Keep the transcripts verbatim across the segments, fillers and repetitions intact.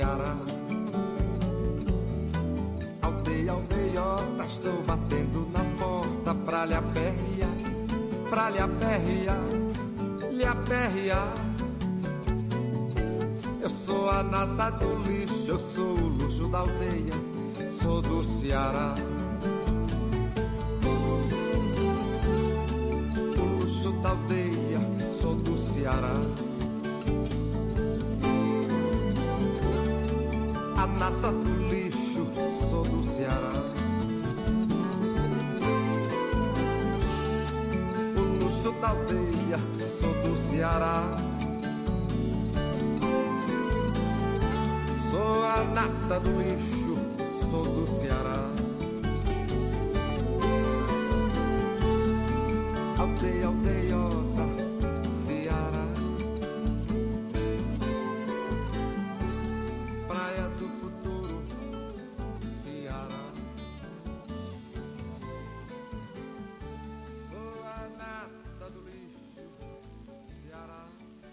Ceará. Aldeia, aldeiota, estou batendo na porta pra lhe aperrear, pra lhe aperrear, lhe aperrear. Eu sou a nata do lixo, eu sou o luxo da aldeia, sou do Ceará. O luxo da aldeia, sou do Ceará. A nata do lixo, sou do Ceará. O luxo da aldeia, sou do Ceará. Sou a nata do lixo, sou do Ceará. Aldeia, aldeiota, Ceará. Praia do futuro, Ceará. Sou a nata do lixo, Ceará.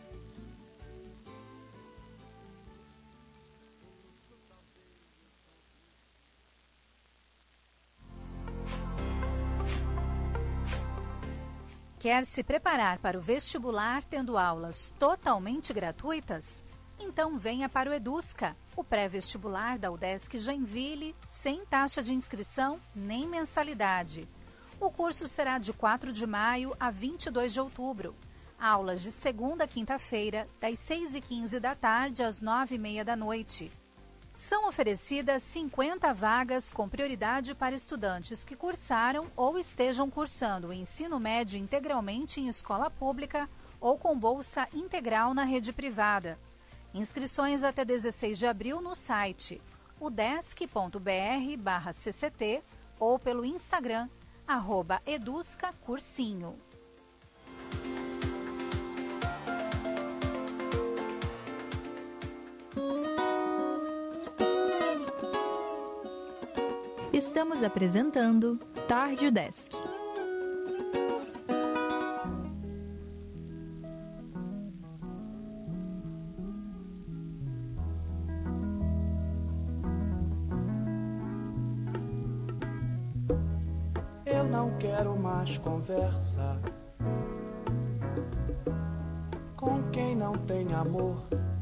Quer se preparar para o vestibular tendo aulas totalmente gratuitas? Então venha para o Edusca, o pré-vestibular da UDESC Joinville, sem taxa de inscrição nem mensalidade. O curso será de quatro de maio a vinte e dois de outubro. Aulas de segunda a quinta-feira, das seis e quinze da tarde às nove e meia da noite. São oferecidas cinquenta vagas com prioridade para estudantes que cursaram ou estejam cursando o ensino médio integralmente em escola pública ou com bolsa integral na rede privada. Inscrições até dezesseis de abril no site udesc.br barra cct ou pelo Instagram, arroba eduscacursinho. Estamos apresentando Tarde UDESC. Eu não quero mais conversa com quem não tem amor.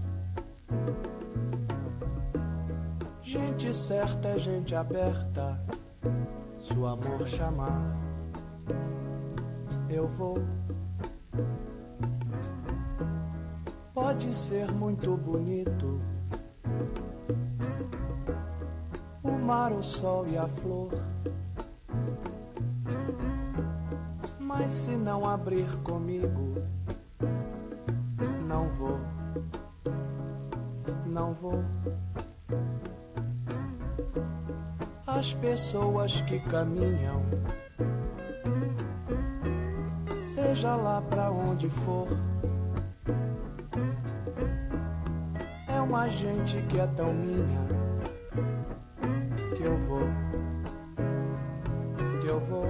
Gente certa é gente aberta. Se o amor chamar, eu vou. Pode ser muito bonito o mar, o sol e a flor, mas se não abrir comigo, não vou, não vou. As pessoas que caminham, seja lá pra onde for, é uma gente que é tão minha, que eu vou, que eu vou.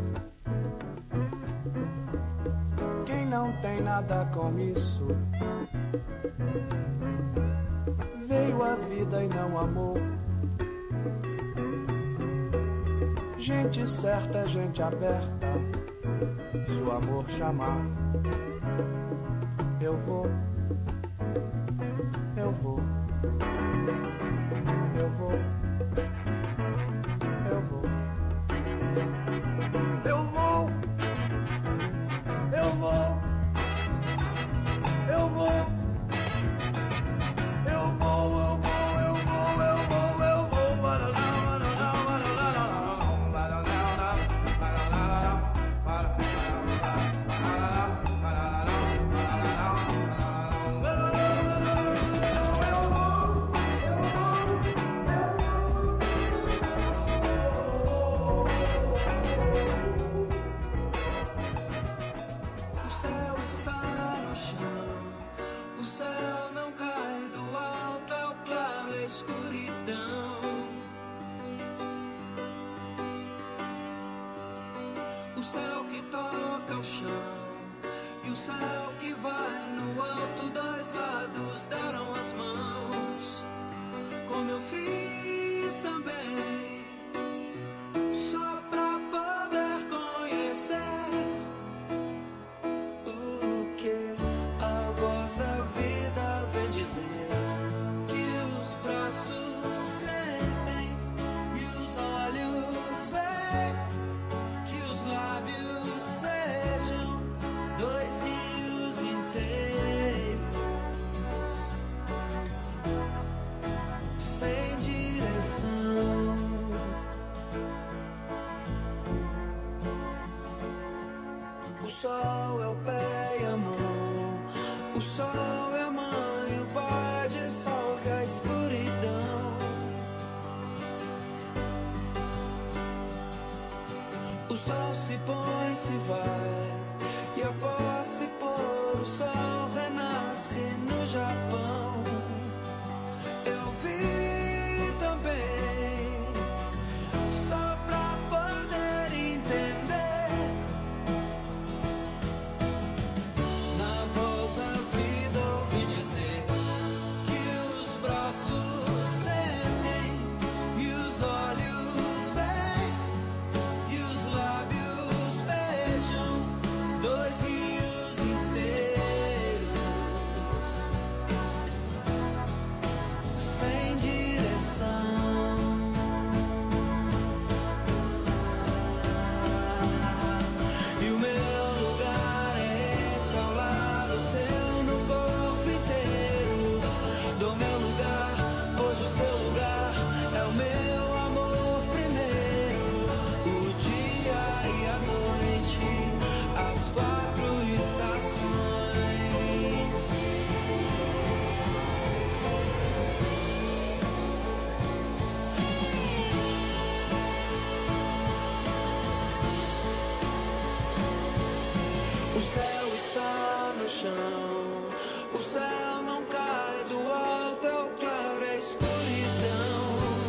Quem não tem nada com isso, veio a vida e não amou. Gente certa é gente aberta. Se o amor chamar, eu vou, eu vou, eu vou, eu vou, eu vou, eu vou, eu vou. céu que vai no alto, dois lados deram as mãos. O sol se põe, se vai, e após se pôr o sol renasce no Japão. Eu vi também, só pra poder entender, na voz da vida ouvi dizer que os braços sentem e os olhos veem e os lábios beijam dois rios inteiros sem direção. E o meu lugar é esse ao lado seu, no corpo inteiro. Do meu lugar, pois o seu lugar é o meu amor primeiro. O dia e a noite, as quatro estações. O céu está no chão, o céu não cai do alto, é o claro, é a escuridão.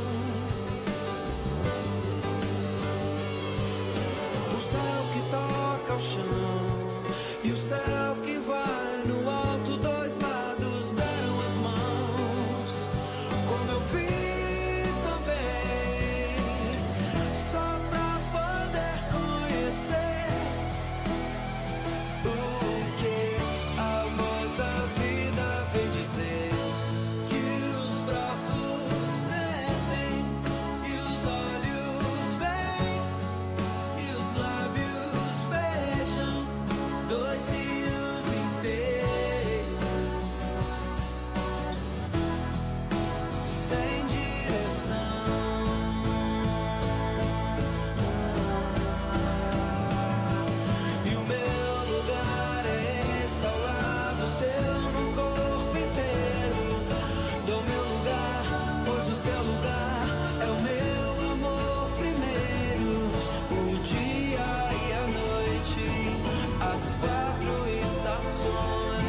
O céu que toca o chão e o céu que vai no alto, dois lados deram as mãos, como eu fiz também, só pra poder conhecer o que a voz da vida vem dizer, que os braços sentem e os olhos veem e os lábios beijam dois rios inteiros sem direção. E o meu lugar é esse ao lado seu, no corpo inteiro. Do meu lugar, pois o seu lugar é o meu amor primeiro. O dia e a noite, as quatro estações.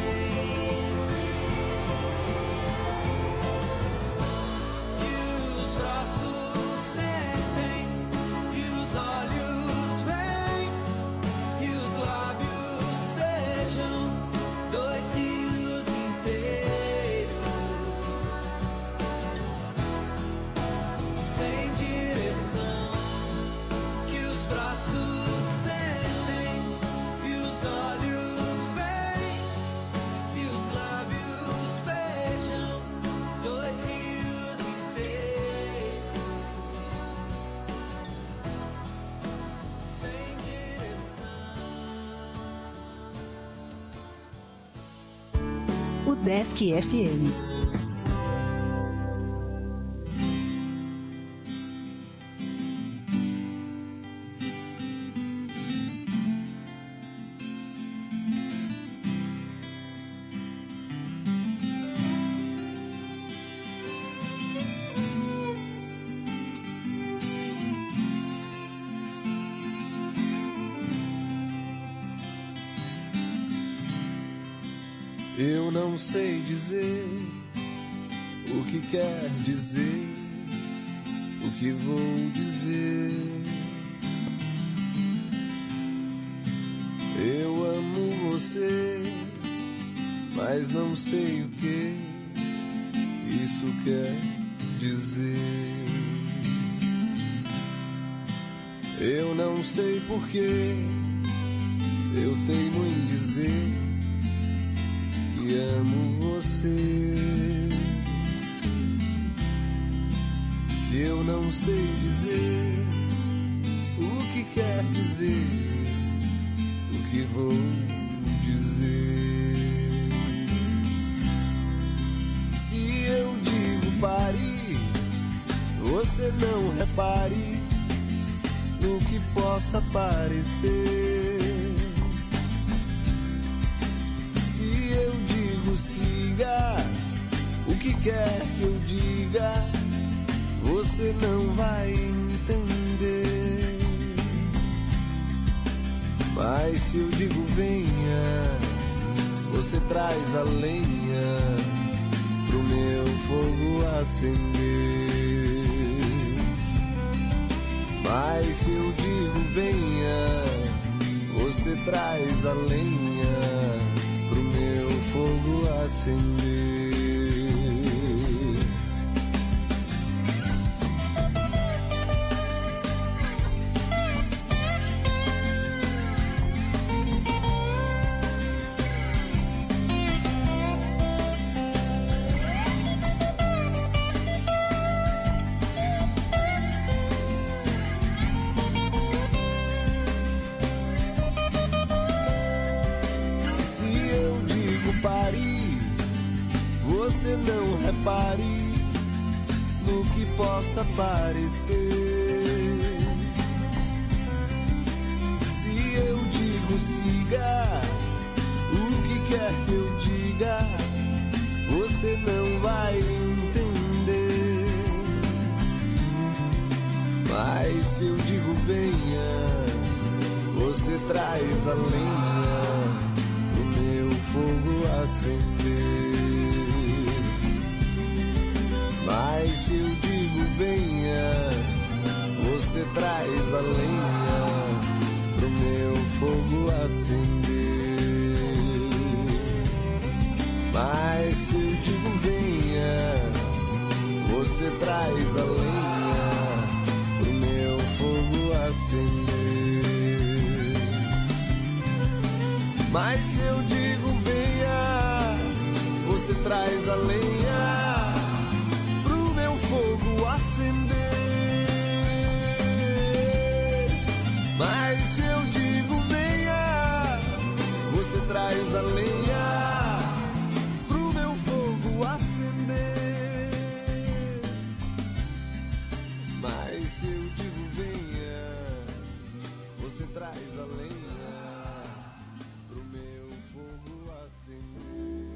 Que os braços sentem e os olhos veem e os lábios sejam dois rios inteiros sem direção. Que os braços sentem e os olhos veem e os lábios beijam dois rios inteiros sem direção. O Desk F M. Eu não sei dizer o que quer dizer, o que vou dizer. Eu amo você, mas não sei o que isso quer dizer. Eu não sei porquê, eu teimo em dizer que amo você. Se eu não sei dizer o que quer dizer, o que vou dizer. Se eu digo pare, você não repare no que possa parecer. Se eu digo siga, o que quer que eu diga, você não vai entender. se eu digo venha, você traz a lenha pro meu fogo acender. Mas se eu digo venha, você traz a lenha pro meu fogo acender. Você não repare no que possa parecer. Se eu digo siga, o que quer que eu diga, você não vai entender. Mas se eu digo venha, você traz a lenha pro meu fogo acender. Mas se eu digo venha, você traz a lenha pro meu fogo acender. Mas se eu digo venha, você traz a lenha pro meu fogo acender. Mas se eu digo venha, você traz a lenha fogo acender. Mas se eu digo venha, você traz a lenha pro meu fogo acender. Mas se eu digo venha, você traz a lenha pro meu fogo acender.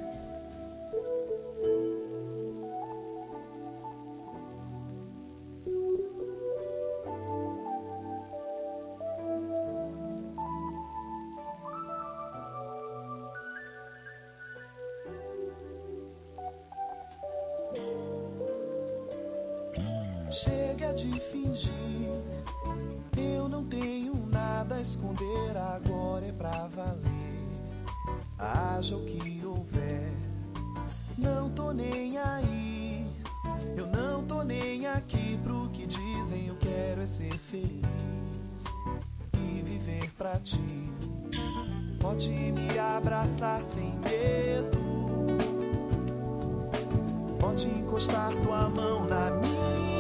Chega de fingir, eu não tenho nada a esconder, agora é pra valer. Haja o que houver, não tô nem aí, eu não tô nem aqui pro que dizem, eu quero é ser feliz e viver pra ti. Pode me abraçar sem medo, pode encostar tua mão na minha.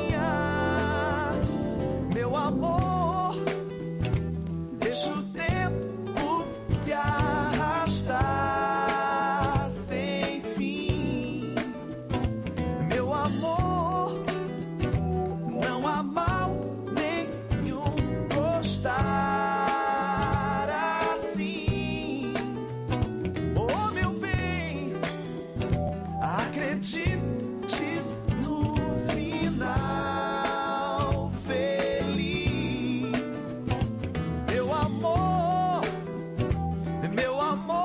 Meu amor, deixa o tempo se arrastar sem fim. Meu amor, não há mal nenhum gostar assim. Oh, meu bem, acredite no final feliz. Meu amor, meu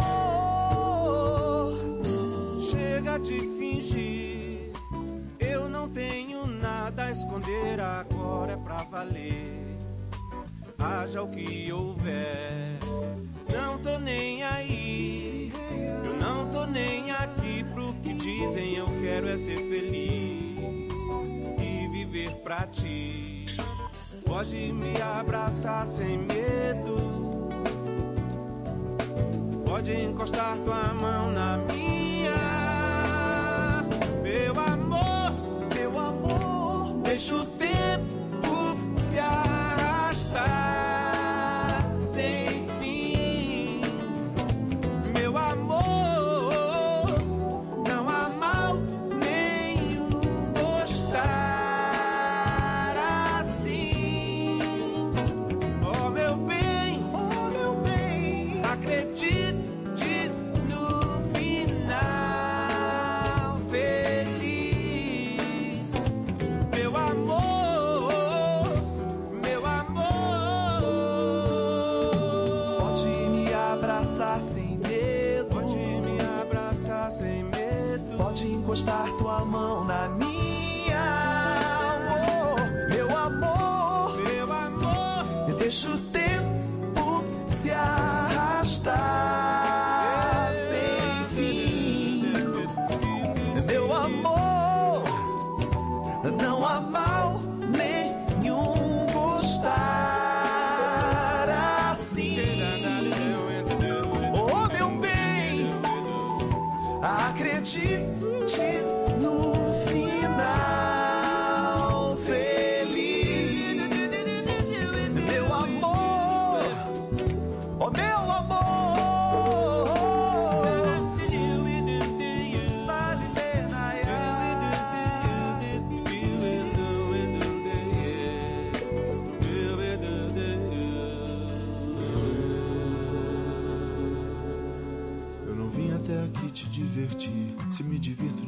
amor, chega de fingir, eu não tenho nada a esconder, agora é pra valer. Haja o que houver, não tô nem aí, eu não tô nem aqui pro que dizem, eu quero é ser feliz e viver pra ti. Pode me abraçar sem medo, pode encostar tua mão na minha. Meu amor, meu amor, deixa o tempo se arrastar sem fim. Meu amor, não há mal nenhum gostar assim. Oh, meu bem, oh, meu bem, acredite no final.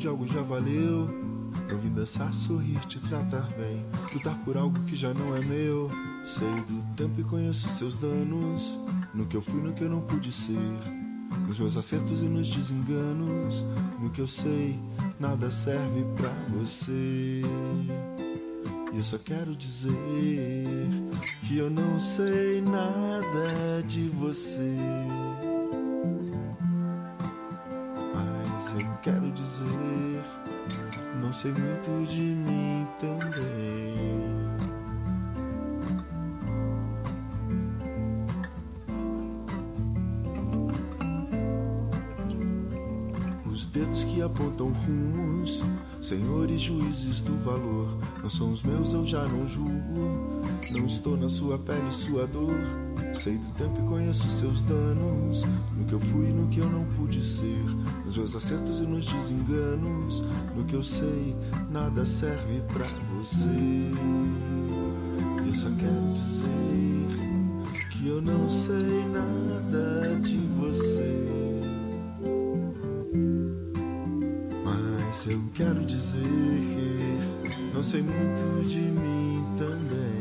de algo já valeu. Eu vim dançar, sorrir, te tratar bem, lutar por algo que já não é meu. Sei do tempo e conheço seus danos, no que eu fui, no que eu não pude ser, nos meus acertos e nos desenganos. No que eu sei, nada serve pra você. E eu só quero dizer que eu não sei nada de você, mas eu quero dizer, não sei muito de mim também. Os dedos que apontam rumos, senhores juízes do valor, não são os meus, eu já não julgo. Não estou na sua pele, sua dor. Sei do tempo e conheço seus danos, no que eu fui e no que eu não pude ser, nos meus acertos e nos desenganos. No que eu sei, nada serve pra você. Eu só quero dizer que eu não sei nada de você, mas eu quero dizer que não sei muito de mim também.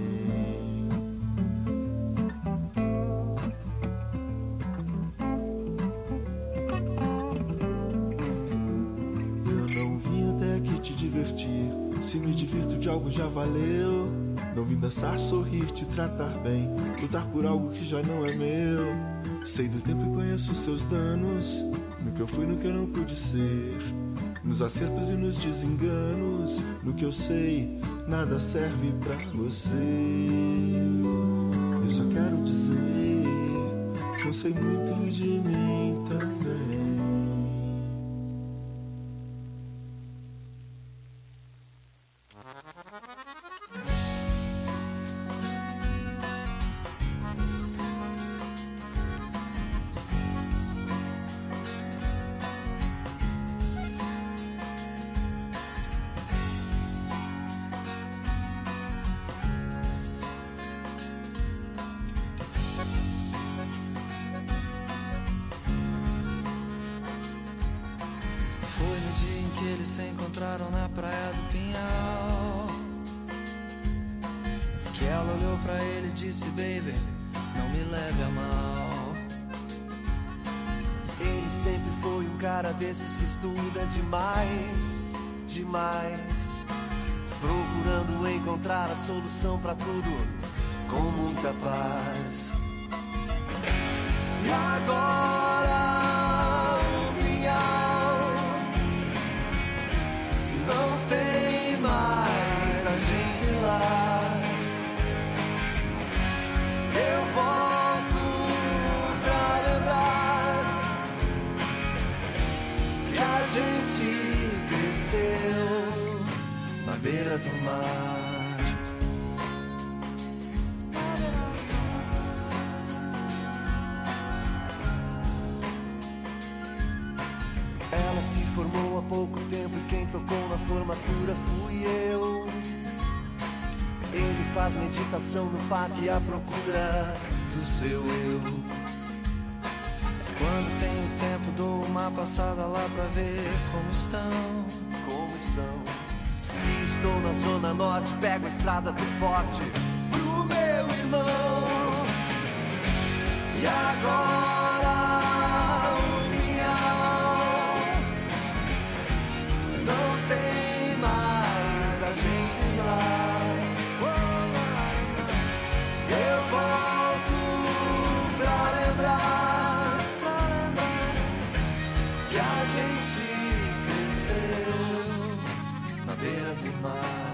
Se me divirto de algo já valeu. Não vim dançar, sorrir, te tratar bem, lutar por algo que já não é meu. Sei do tempo e conheço seus danos, no que eu fui, no que eu não pude ser, nos acertos e nos desenganos. No que eu sei, nada serve pra você. Eu só quero dizer que eu sei muito de mim também. Desses que estuda demais, demais, procurando encontrar a solução pra tudo com muita paz. E agora o pinhal não tem mais a gente lá. Eu volto pra lembrar que a gente cresceu na beira do mar. Ela se formou há pouco tempo e quem tocou na formatura fui eu. Ele faz meditação no parque à procura do seu eu. Quando tenho tempo dou uma passada lá pra ver como estão, como estão. Se estou na zona norte pego a estrada do forte pro meu irmão. E agora o pinhal não tem mais a gente lá. Eu volto pra lembrar que a gente cresceu na beira do mar.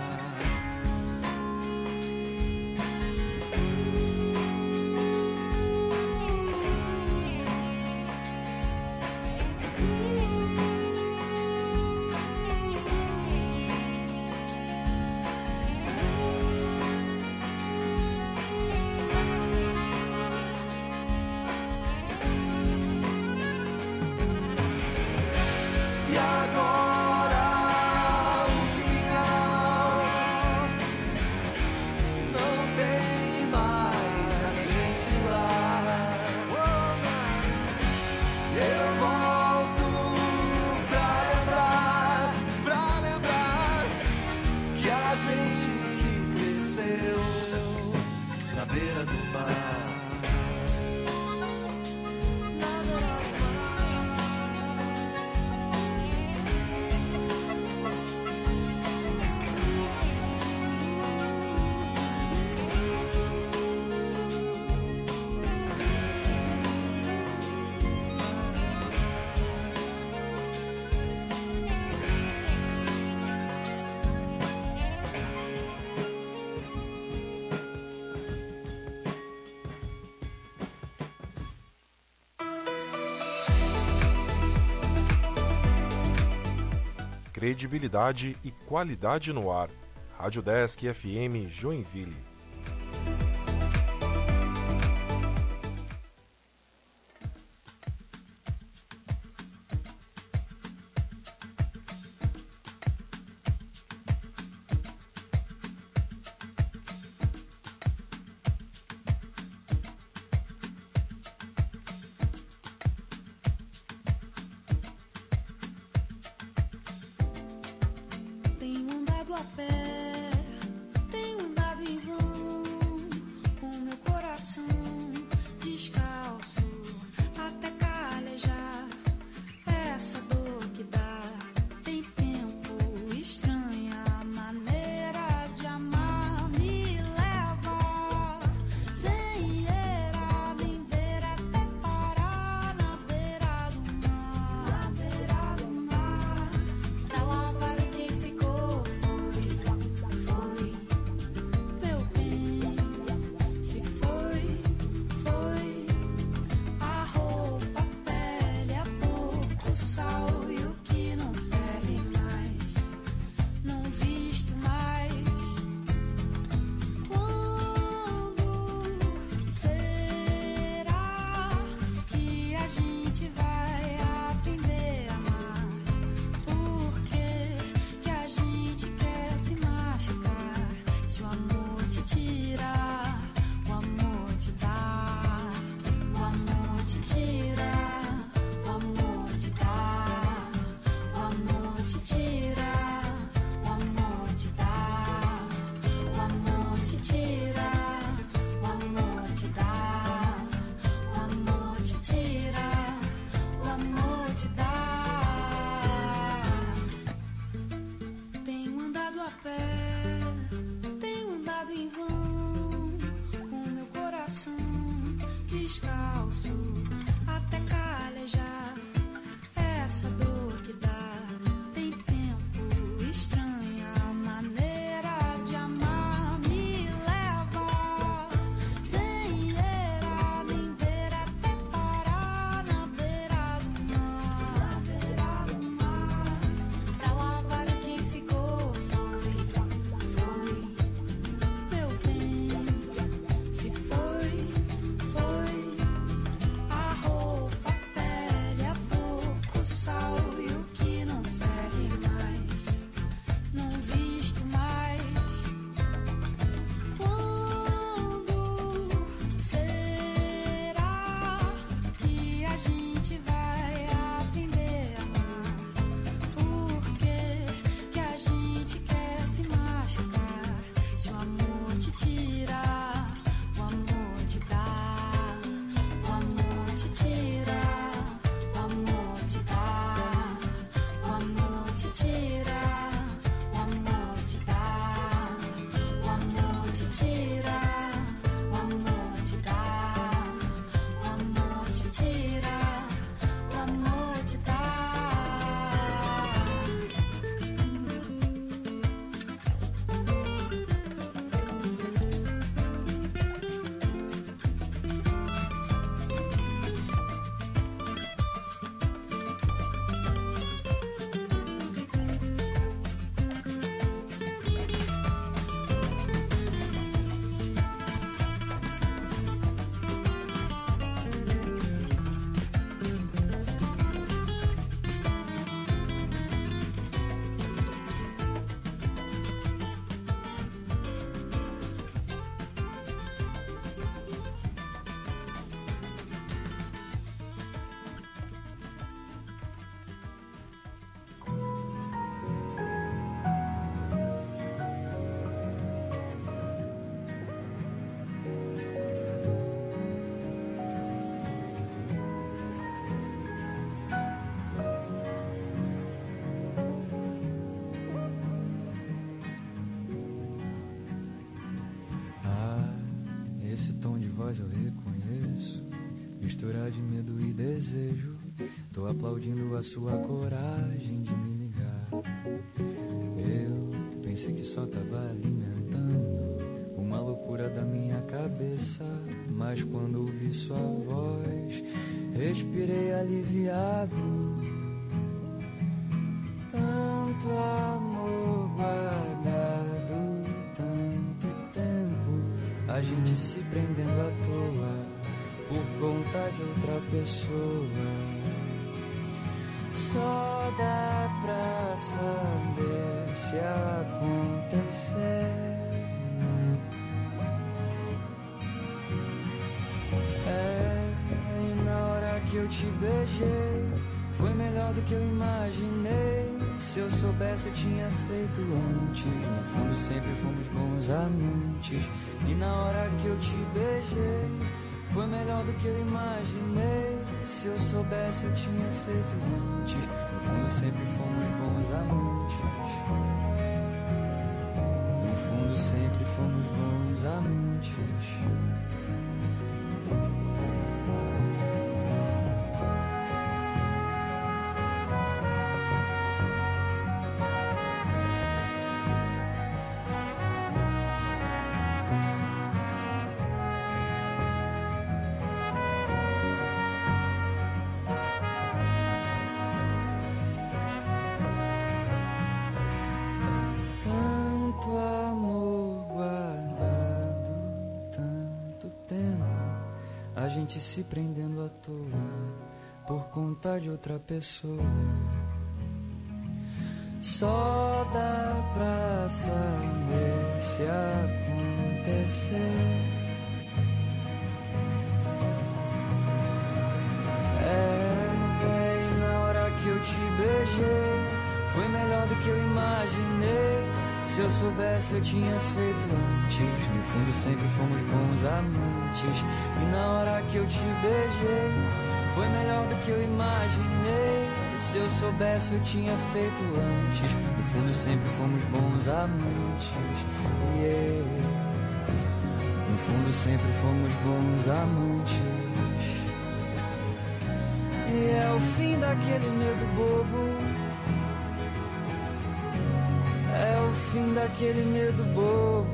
E agora o pinhal do mar. Credibilidade e qualidade no ar. Rádio Desk F M Joinville. voz eu reconheço, mistura de medo e desejo. Tô aplaudindo a sua coragem de me ligar. Eu pensei que só tava alimentando uma loucura da minha cabeça, mas quando ouvi sua voz, respirei aliviado. Tanto amor guardado, tanto tempo, a gente se prendendo à toa por conta de outra pessoa. Só dá pra saber se acontecer. É, e na hora que eu te beijei, foi melhor do que eu imaginei. Se eu soubesse eu tinha feito antes. No fundo sempre fomos bons amantes. E na hora que eu te beijei, foi melhor do que eu imaginei. Se eu soubesse eu tinha feito antes. No fundo sempre fomos bons amantes. No fundo sempre fomos bons amantes. Se prendendo à toa por conta de outra pessoa. Só dá pra saber se acontecer. É, é, e na hora que eu te beijei, foi melhor do que eu imaginei. Se eu soubesse eu tinha feito antes. No fundo sempre fomos bons amantes. E na hora que eu te beijei, foi melhor do que eu imaginei. Se eu soubesse eu tinha feito antes. No fundo sempre fomos bons amantes. Yeah. No fundo sempre fomos bons amantes. E é o fim daquele medo bobo. É o fim daquele medo bobo.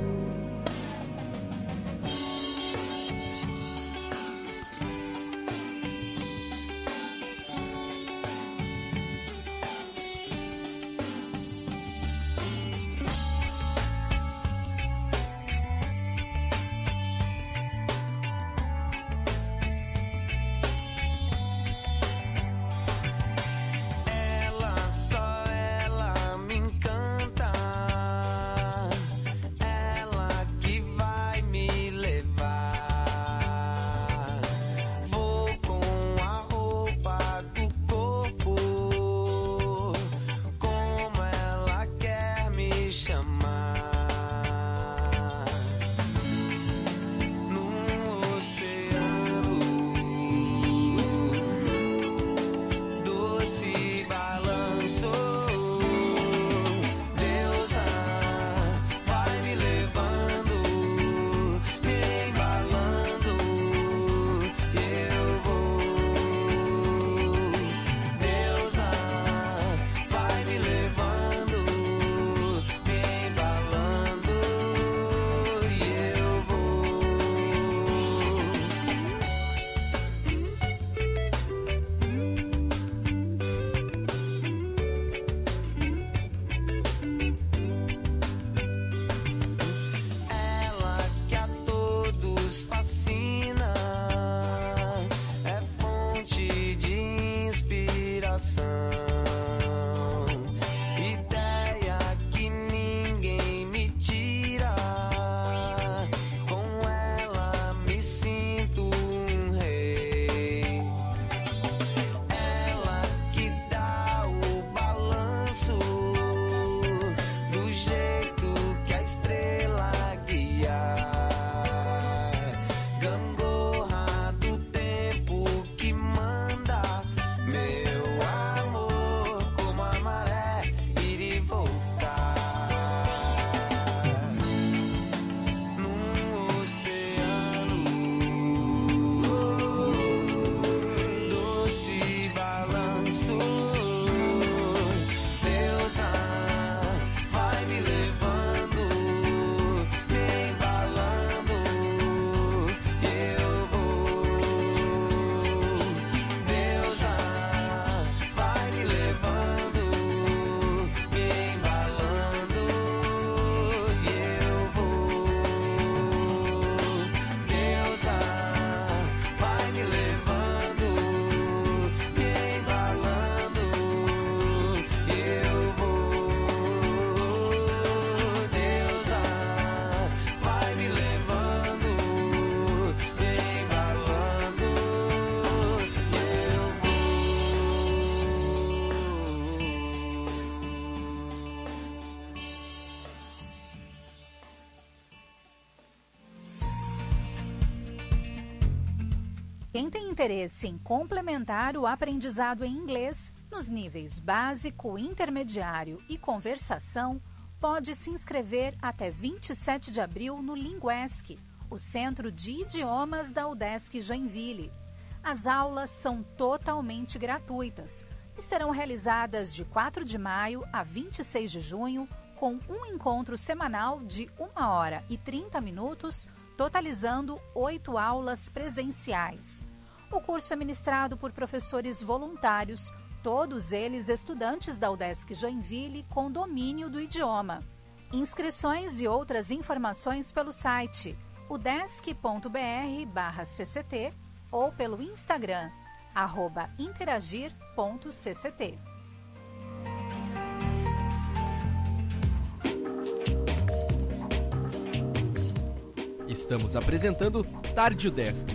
Ela Quem tem interesse em complementar o aprendizado em inglês nos níveis básico, intermediário e conversação, pode se inscrever até vinte e sete de abril no Linguesc, o Centro de Idiomas da UDESC Joinville. As aulas são totalmente gratuitas e serão realizadas de quatro de maio a vinte e seis de junho, com um encontro semanal de uma hora e trinta minutos, totalizando oito aulas presenciais. O curso é ministrado por professores voluntários, todos eles estudantes da UDESC Joinville com domínio do idioma. Inscrições e outras informações pelo site udesc.br barra cct ou pelo Instagram, arroba interagir.cct. Estamos apresentando Tarde UDESC.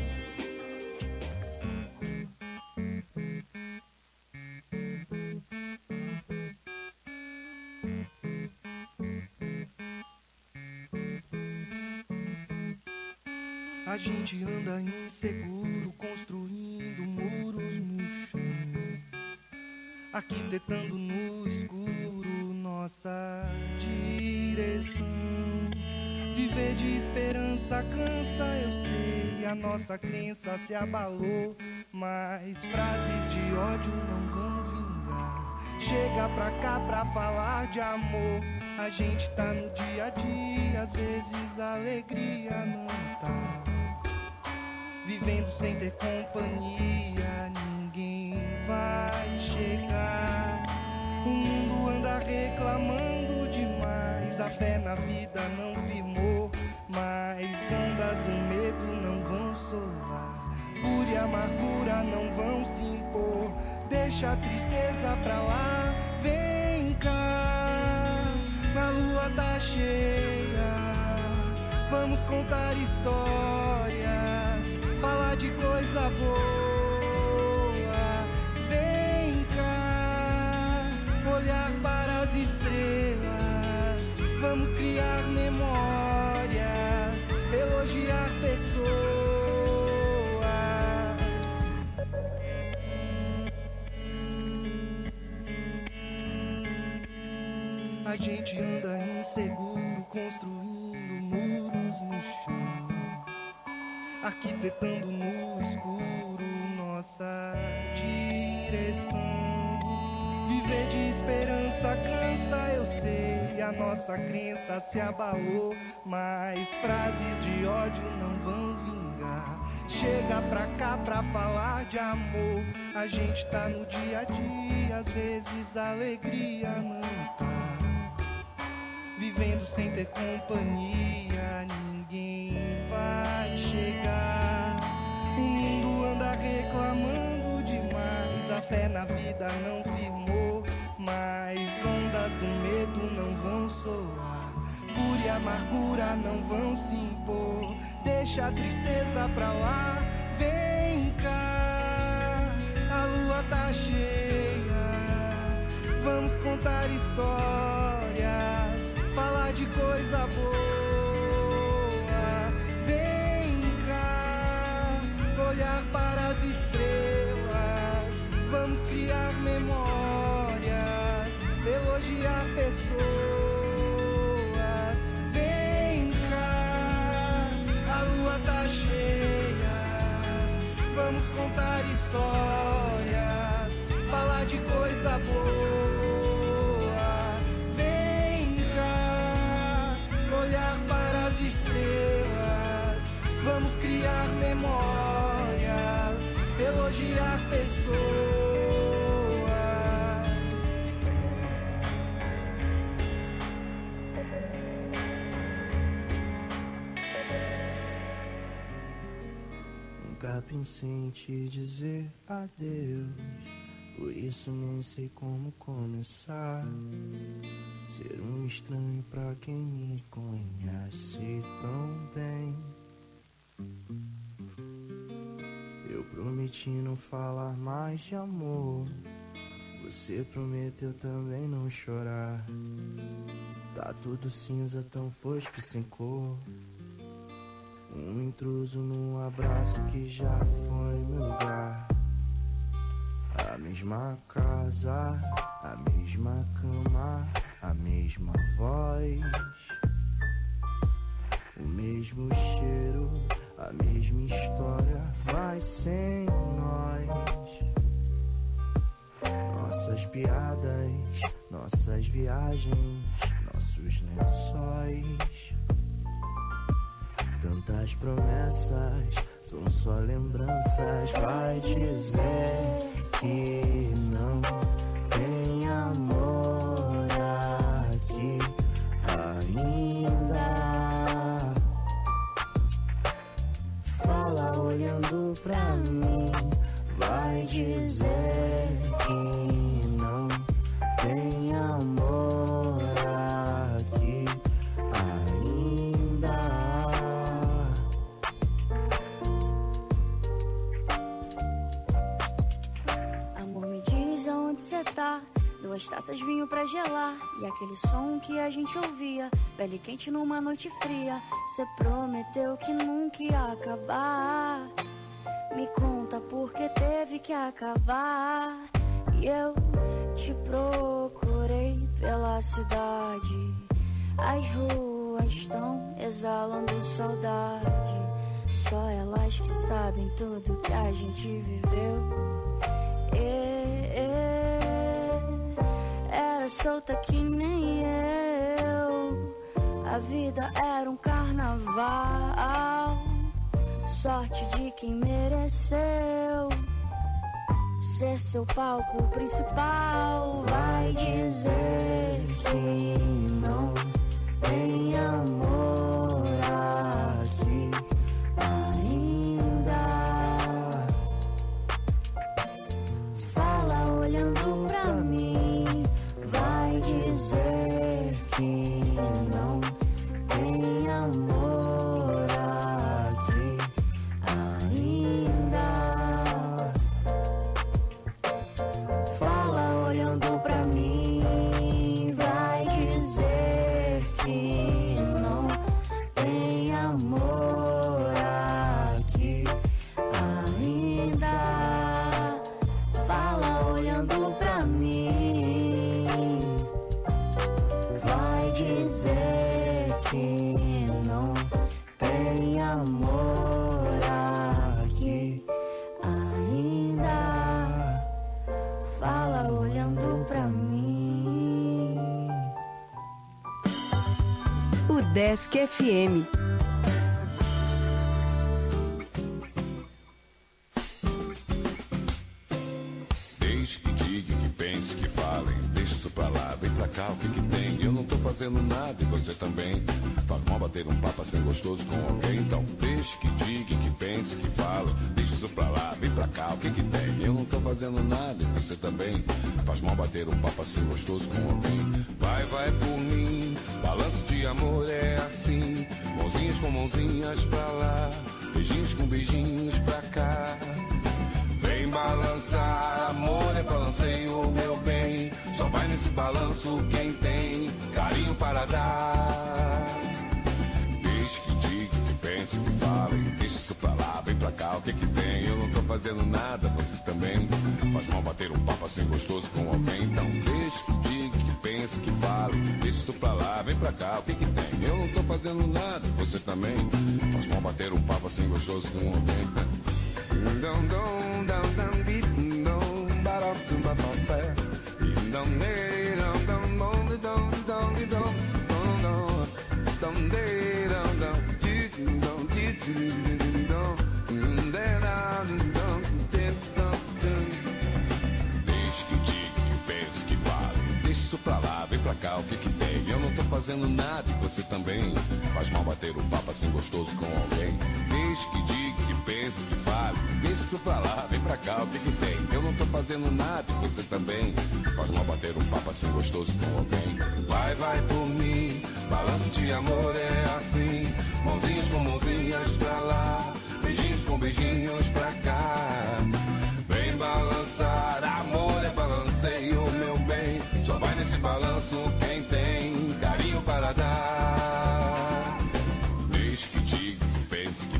A gente anda inseguro, construindo muros no chão, arquitetando no escuro nossa direção. Viver de esperança cansa, eu sei, a nossa crença se abalou, mas frases de ódio não vão vingar. Chega pra cá pra falar de amor, a gente tá no dia a dia, às vezes a alegria não tá. Vivendo sem ter companhia, ninguém vai chegar. O mundo anda reclamando demais, a fé na vida não firmou, mas ondas do medo não vão soar, fúria e amargura não vão se impor. Deixa a tristeza pra lá, vem cá, na lua tá cheia, vamos contar histórias, falar de coisa boa. Vem cá, olhar para as estrelas, vamos criar memórias, elogiar pessoas. A gente anda inseguro, construindo muros no chão, arquitetando no escuro nossa direção. Viver de esperança cansa, eu sei, a nossa crença se abalou, mas frases de ódio não vão vingar. Chega pra cá pra falar de amor, a gente tá no dia a dia, às vezes a alegria não tá. Vivendo sem ter companhia, ninguém vai chegar. O mundo anda reclamando demais, a fé na vida não firmou, mas ondas do medo não vão soar, fúria e amargura não vão se impor. Deixa a tristeza pra lá, vem cá, a lua tá cheia, vamos contar histórias, falar de coisa boa. Vem cá, olhar para as estrelas, vamos criar memórias, elogiar pessoas. Vem cá, a lua tá cheia, vamos contar histórias, falar de coisa boa. Estrelas, vamos criar memórias, elogiar pessoas. Nunca pensei em te dizer adeus, por isso nem sei como começar. Ser um estranho pra quem me conhece tão bem. Eu prometi não falar mais de amor, você prometeu também não chorar. Tá tudo cinza, tão fosco e sem cor. Um intruso num abraço que já foi meu lugar. A mesma casa, a mesma cama, a mesma voz, o mesmo cheiro, a mesma história, mas sem nós. Nossas piadas, nossas viagens, nossos lençóis. Tantas promessas, são só lembranças. Vai dizer que não tem amor aqui ainda. Fala olhando pra mim. Vai dizer que não tem amor aqui ainda. Amor, me diz aonde cê tá. Duas taças vinho pra gelar. E aquele som que a gente ouvia, pele quente numa noite fria. Cê prometeu que nunca ia acabar. Me conta porque teve que acabar. E eu te procurei pela cidade. As ruas estão exalando saudade. Só elas que sabem tudo que a gente viveu. E, e, era solta que nem eu. A vida era um carnaval. Sorte de quem mereceu ser seu palco principal. Vai dizer que não tem amor aqui ainda. Fala olhando pra mim. Vai dizer que não tem amor aqui ainda. Fala olhando pra mim. Vai dizer que não tem amor aqui ainda. Fala olhando pra mim. Vai dizer que não tem amor aqui ainda. Fala olhando pra mim. O Desk F M. Deixe que diga, que pense, que falem. Deixa isso pra lá, vem pra cá, o que que tem? Eu não tô fazendo nada e você também. Faz mal bater um papo assim gostoso com alguém. Então deixe que diga, que pense, que fale. Deixa isso pra lá, vem pra cá, o que que tem? Eu não tô fazendo nada e você também. Faz mal bater um papo assim gostoso com alguém. Vai, vai por mim, balanço de amor é assim. Mãozinhas com mãozinhas pra lá, beijinhos com beijinhos pra cá. Vem balançar, amor é balanceio, meu bem. Só vai nesse balanço quem tem carinho para dar. Deixe que diga, que pense, que fale. Deixa isso pra lá, vem pra cá, o que que tem? Eu não tô fazendo nada, você também. Faz mal bater um papo assim gostoso com alguém. Então deixe que diga, que pense, que fale. Deixa isso pra lá, vem pra cá, o que que tem? Eu não tô fazendo nada, você também. Faz mal bater um papo assim gostoso com alguém. Dum dum dum dum beat dum ba da dum ba ba ba dum de dum dum dum dum dum dum dum dum de dum dum ti dum ti dum de da dum de dum. Deixe que diga, que pense, que fale. Deixa isso pra lá, vem pra cá, o que que tem? Eu não tô fazendo nada e você também. Faz mal bater um papo assim gostoso com alguém. Deixe que diga, que pense, que fale. Deixa isso pra lá, vem pra cá, o que que tem? Eu não tô fazendo nada e você também. Faz mal bater um papo assim gostoso com alguém. Vai, vai por mim, balanço de amor é assim. Mãozinhas com mãozinhas pra lá, beijinhos com beijinhos pra cá. Vem balançar, amor é balanceio, meu bem. Só vai nesse balanço quem tem carinho para dar. Deixe que diga, que pense,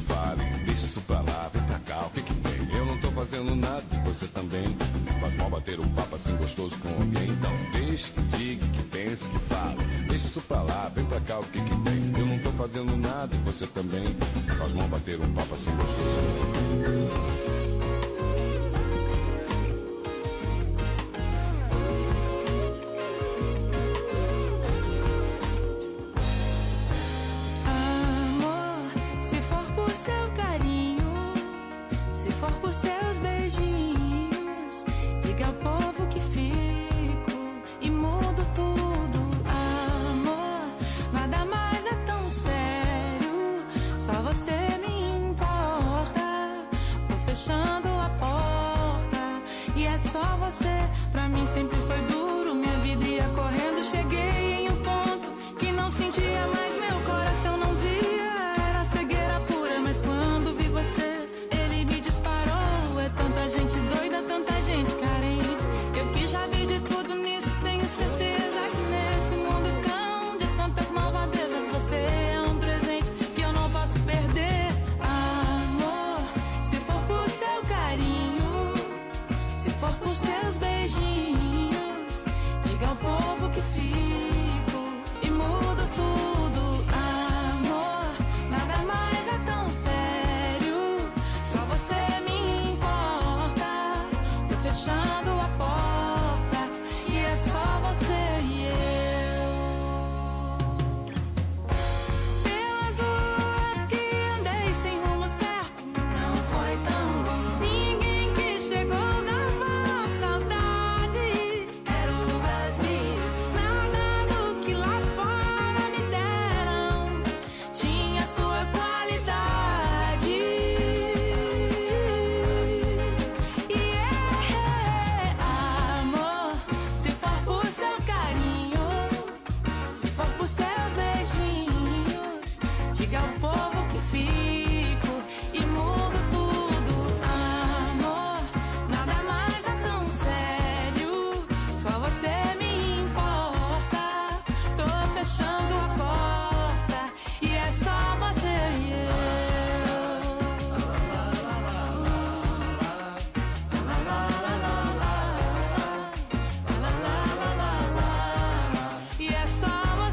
fazendo nada e você também. Faz mal bater um papo assim gostoso com alguém. Então deixe que diga, que pense, que fala. Deixa isso pra lá, vem pra cá, o que que tem? Eu não tô fazendo nada e você também. Faz mal bater um papo assim gostoso. Seus beijinhos, diga ao povo que fico e mudo tudo, amor. Nada mais é tão sério, só você me importa. Tô fechando a porta e é só você. Pra mim sempre foi duro, minha vida ia correndo. Cheguei em um ponto que não sentia mais, meu coração não via. Era cegueira pura, mas quando vi você, tanta gente doida, tanta gente carente. Eu que já vi de tudo nisso, tenho certeza que nesse mundo cão de tantas malvadezas, você é um presente que eu não posso perder. Amor, se for por seu carinho, se for por seus beijinhos, diga ao povo que fico e mudo tudo. Amor, nada mais é tão sério, só você me fechando a porta e é só você e eu. Pelas ruas que andei sem rumo certo, não foi tão bom. Ninguém que chegou dava saudade, era o vazio. Nada do que lá fora me deram tinha sua qualidade. Por seus beijinhos, diga ao povo que fico e mudo tudo, amor. Nada mais é tão sério, só você me importa. Tô fechando a porta e é só você e eu. E é só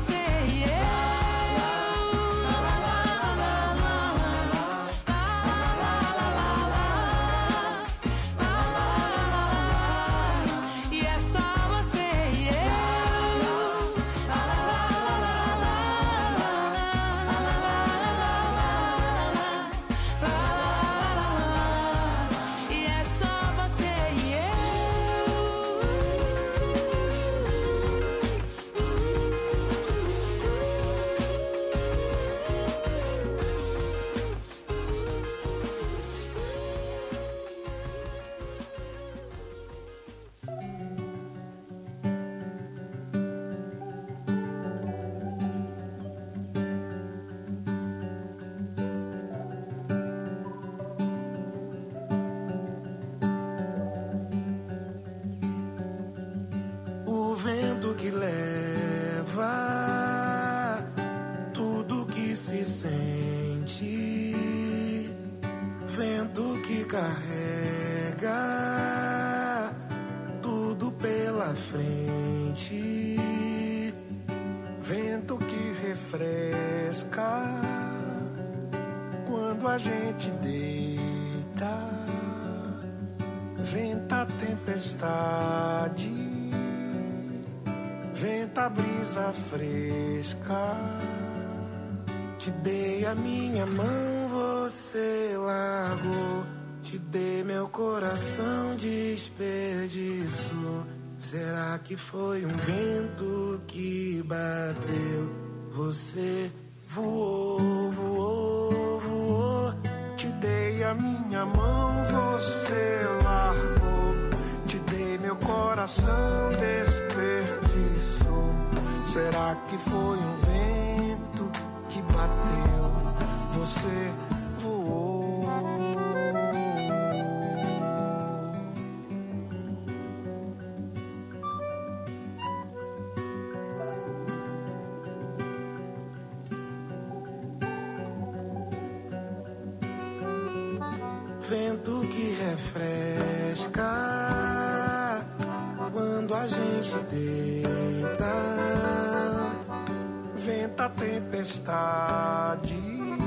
que leva tudo que se sente, vento que carrega tudo pela frente, vento que refresca quando a gente deita, venta a tempestade, venta a brisa fresca. Te dei a minha mão, você largou. Te dei meu coração, desperdiçou. Será que foi um vento que bateu? Você voou, voou, voou. Te dei a minha mão, você largou. Te dei meu coração, desperdiçou. Será que foi um vento que bateu? Você voou. vento que refresca quando a gente deita. Venta tempestade,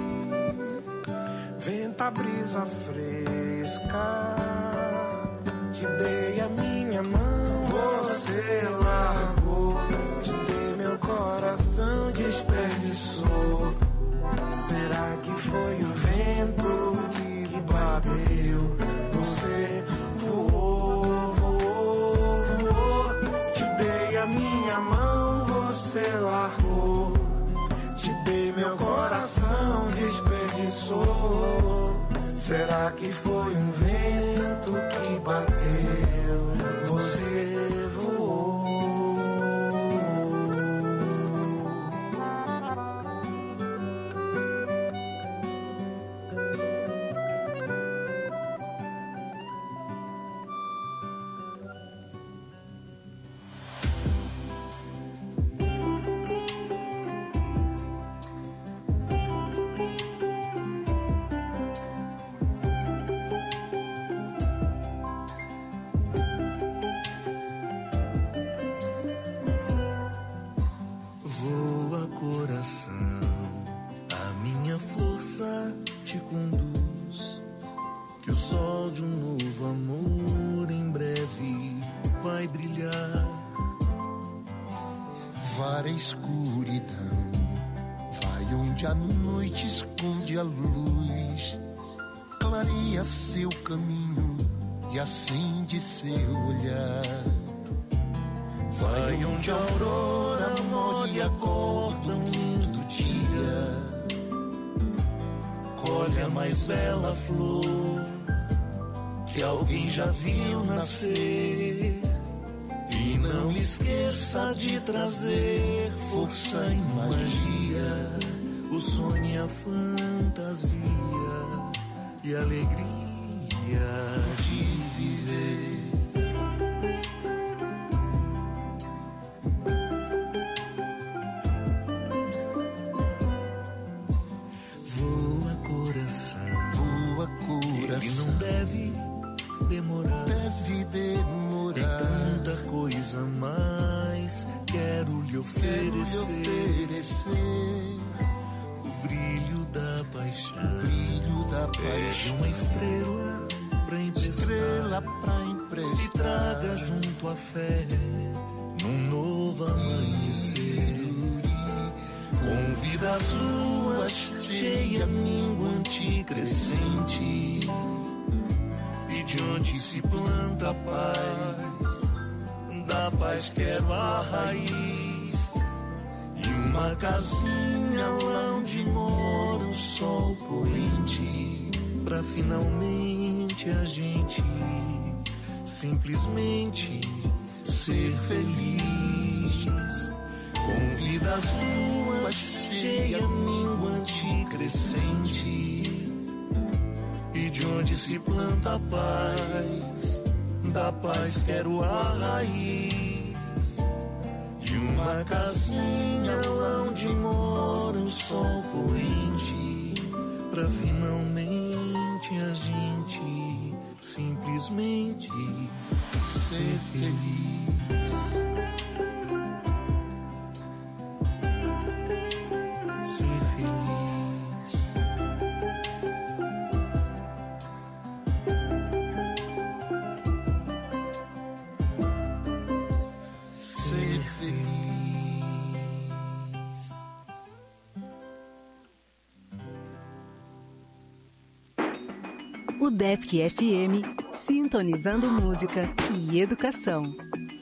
venta brisa fresca. Te dei a minha mão, você largou. Te dei meu coração, desperdiçou. Será que foi o vento que bateu? Você voou, voou, voou. Te dei a minha mão, você largou. Te dei meu coração, desperdiçou. Será que foi um vento que bateu? Você voou. Escuridão vai onde a noite esconde a luz, clareia seu caminho e acende seu olhar. Vai onde a aurora molha a corda um lindo dia, colhe a mais bela flor que alguém já viu nascer. E não esqueça de trazer força e magia, o sonho e a fantasia e a alegria de viver. Voa coração, voa coração, ele não deve demorar, deve demorar. Tem tanta coisa mais, quero lhe oferecer, quero lhe oferecer o brilho da paixão, o brilho da paixão. Uma estrela pra emprestar, estrela pra emprestar, e traga junto a fé num novo amanhecer. Convida as luas, cheia, minguante e crescente, e de onde se planta a paz, da paz quero a raiz. E uma casinha lá onde mora o sol poente, pra finalmente a gente simplesmente ser feliz. Convida as luas, cheia, minguante e crescente, e de onde se planta a paz, da paz quero a raiz. E uma casinha lá onde mora o sol poente, pra finalmente a gente simplesmente ser feliz. O Desk F M, sintonizando música e educação.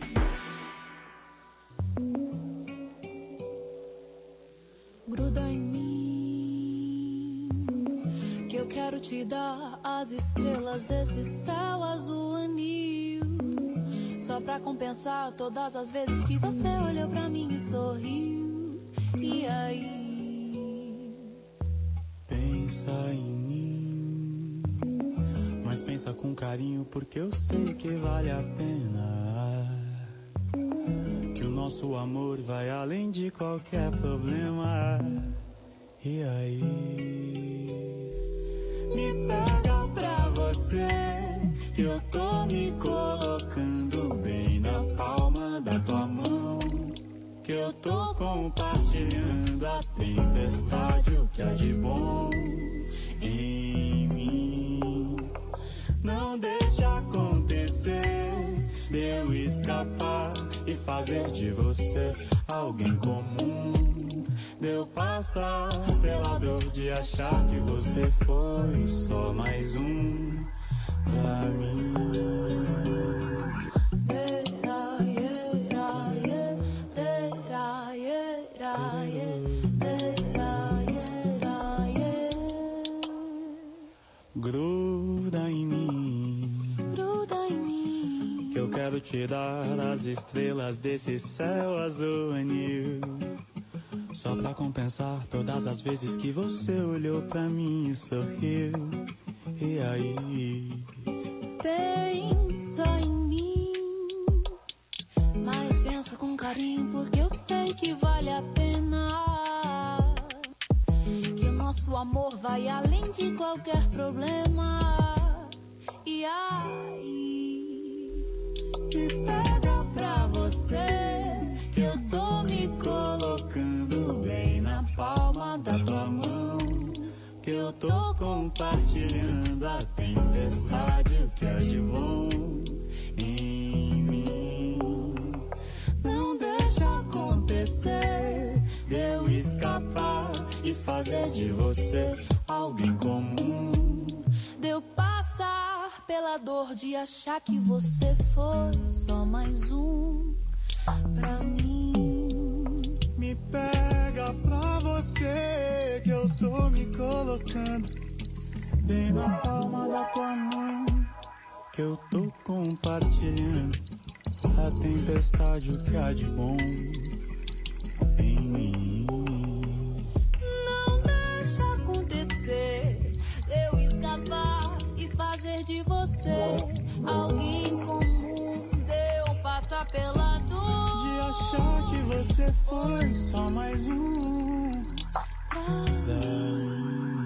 Gruda em mim, que eu quero te dar as estrelas desse céu azul anil, só pra compensar todas as vezes que você olhou pra mim e sorriu. E aí? Pensa em mim, mas pensa com carinho, porque eu sei que vale a pena, que o nosso amor vai além de qualquer problema. E aí? Me pega pra você. compartilhando a tempestade, o que há de bom em mim. Não deixa acontecer de eu escapar e fazer de você alguém comum. De eu passar pela dor de achar que você foi só mais um pra mim. Gruda em mim, gruda em mim, que eu quero te dar as estrelas desse céu azul anil, só pra compensar todas as vezes que você olhou pra mim e sorriu. E aí? Pensa em mim, mas pensa com carinho, porque eu sei que vale a pena. Que o nosso amor vai além de qualquer problema. E aí? E pega pra você, que eu tô me colocando bem na palma da tua mão. Que eu tô compartilhando a tempestade, o que é de bom em mim. Não deixa acontecer de eu escapar e fazer de você alguém comum. De eu passar pela dor de achar que você foi só mais um pra mim. Me pega pra você, que eu tô me colocando bem na palma da tua mão. Que eu tô compartilhando a tempestade, o que há de bom em mim. Não deixa acontecer, eu escapar e fazer de você alguém comum. De eu passar pela dor de achar que você foi só mais um pra mim.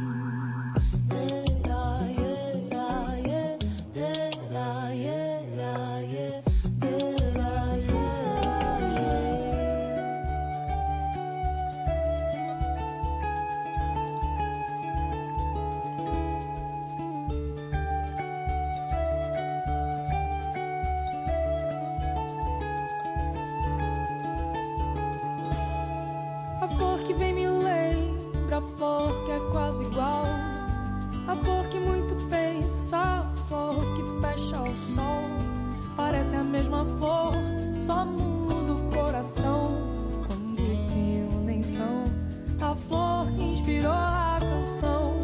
A flor que vem me lembra a flor que é quase igual. A flor que muito pensa, a flor que fecha o sol. Parece a mesma flor, só muda o coração. Quando se unem são a flor que inspirou a canção.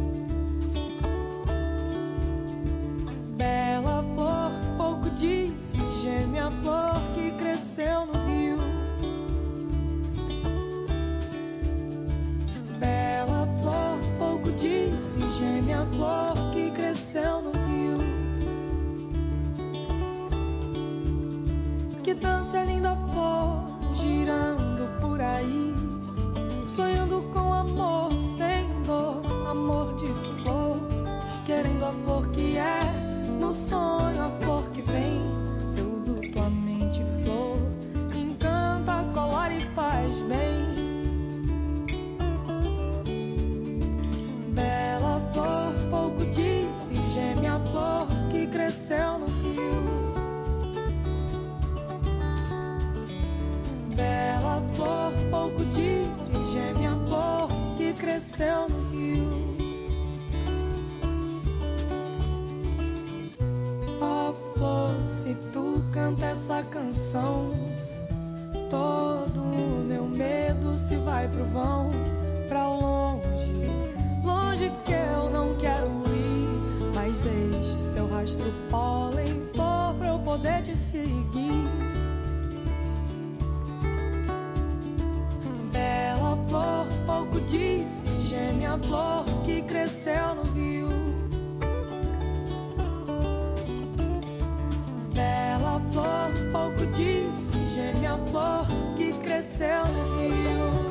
Bela flor, pouco disse, geme a flor que cresceu no rio. Bela flor, pouco disse, geme a flor que cresceu no rio. Que dança linda flor, girando por aí, sonhando com amor, sem dor, amor de flor. Querendo a flor que é, no sonho a flor que vem, seu duplamente flor, encanta, colore e faz bem. Bela flor, pouco disse, geme a flor que cresceu no rio. Bela flor, pouco disse, geme a flor que cresceu no rio. Ó flor, se tu canta essa canção, todo o meu medo se vai pro vão, pra longe, longe que eu não quero ir. Mas deixe seu rastro pólen, flor, pra eu poder te seguir. Bela flor, pouco disse, geme a flor que cresceu no rio. Bela flor, pouco disse, geme a flor que cresceu no rio.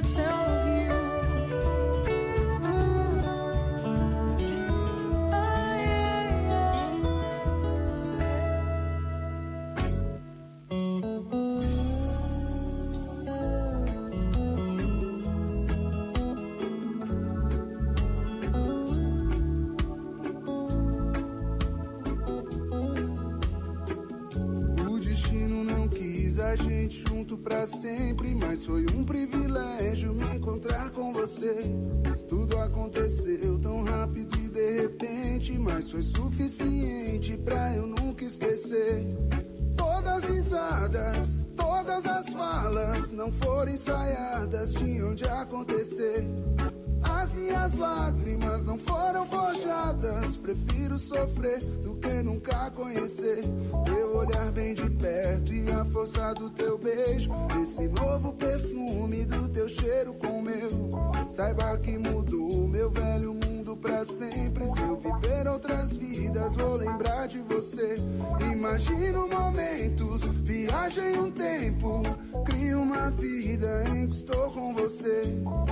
céu no rio. Ai, ai, ai. O destino não quis a gente junto pra sempre, mas foi um privilégio me encontrar com você. Tudo aconteceu tão rápido e de repente, mas foi suficiente pra eu nunca esquecer. Todas as risadas, todas as falas não foram ensaiadas, tinham de acontecer. As minhas lágrimas não foram forjadas, prefiro sofrer do que nunca conhecer. Teu olhar bem de perto e a força do teu beijo, esse novo perfume do teu cheiro com o meu. Saiba que mudou o meu velho mundo pra sempre. Se eu viver outras vidas, vou lembrar de você. Imagino momentos, viagem um tempo, crio uma vida em que estou com você.